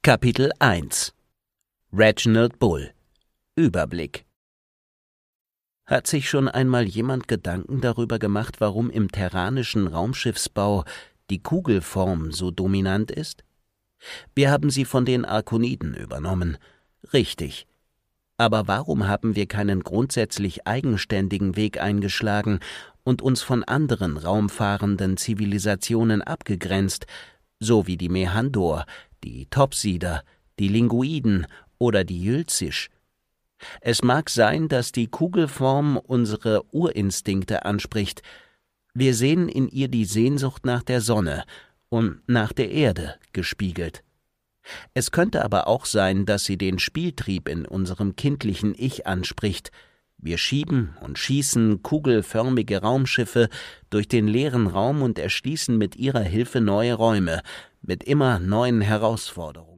Kapitel 1 Reginald Bull Überblick. Hat sich schon einmal jemand Gedanken darüber gemacht, warum im terranischen Raumschiffsbau die Kugelform so dominant ist? Wir haben sie von den Arkoniden übernommen. Richtig. Aber warum haben wir keinen grundsätzlich eigenständigen Weg eingeschlagen und uns von anderen raumfahrenden Zivilisationen abgegrenzt, so wie die Mehandor, die Topsider, die Linguiden oder die Ylzisch? Es mag sein, dass die Kugelform unsere Urinstinkte anspricht. Wir sehen in ihr die Sehnsucht nach der Sonne und nach der Erde gespiegelt. Es könnte aber auch sein, dass sie den Spieltrieb in unserem kindlichen Ich anspricht. Wir schieben und schießen kugelförmige Raumschiffe durch den leeren Raum und erschließen mit ihrer Hilfe neue Räume, mit immer neuen Herausforderungen.